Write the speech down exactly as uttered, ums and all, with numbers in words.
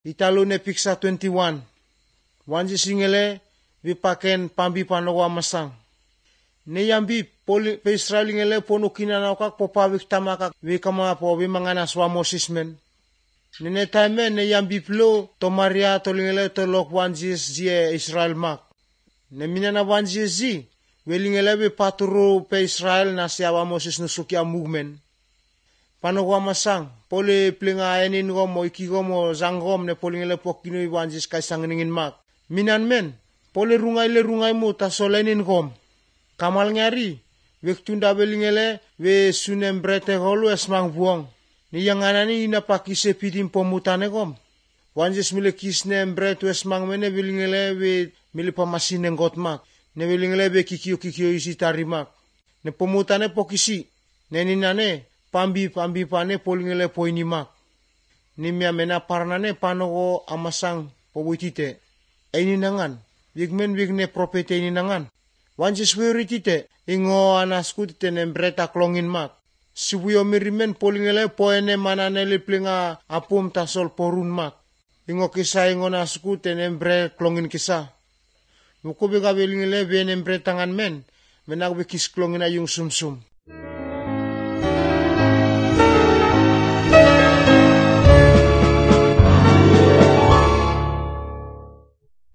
Italo ne piksa twenty-one. Wanji singele vipaken pambi panowa masang. Ne yambi poli pe Israel ngele ponu kinana kak popawik tamakak vikama po vimangana swa Moses men. Nene time ne yambi plo to Maria to lingele to lok wanji zie Israel mak. Ne minana wanji zi welingele be paturu pe Israel na siawa Moses nusukia movement. Panowa masang poli plinga enin gomo ikigomo zangom ne polingele pokino wanji skai sangningin mak. Minan men poli rungai le rungai mu tasolenin gom. Kamal ngari vektunda belingele ve sunem brete holu esmang buong. Ni yang anani ina pakise pidim pomutane gom. Wanjes mile kisne bretu esmang mene belingele ve mile pamasine ngotmak. Ne belingele ve kikio kikio isi tarimak. Ne pomutane pokisi. Ne ninane pambi pambi pane polingele poinimak. Ni mia mena parnane panogo amasang pobuitite. Eini nangan. Vigmen vigne propete ini nangan. Wanjes wiritite ingo anasku tite nembreta klongin mak. Sibuyo mirimen polingele poene manane liplinga apum tasol porun mak. Ingo kisa ingo nasku te nembre klongin kisa. Muko bega belingele ve nembre tangan men. Menak bekis klongin ayung sumsum.